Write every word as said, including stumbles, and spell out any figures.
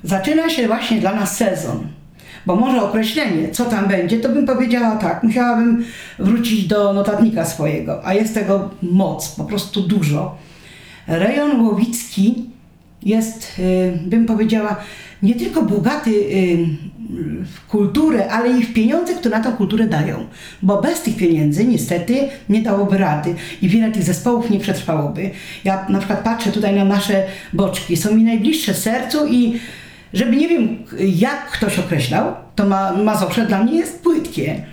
Zaczyna się właśnie dla nas sezon. Bo może określenie, co tam będzie, to bym powiedziała tak, musiałabym wrócić do notatnika swojego, a jest tego moc, po prostu dużo. Rejon łowicki jest, bym powiedziała, nie tylko bogaty w kulturę, ale i w pieniądze, które na tą kulturę dają. Bo bez tych pieniędzy niestety nie dałoby rady i wiele tych zespołów nie przetrwałoby. Ja na przykład patrzę tutaj na nasze boczki, są mi najbliższe sercu i żeby nie wiem jak ktoś określał, to ma, Mazowsze dla mnie jest płytkie.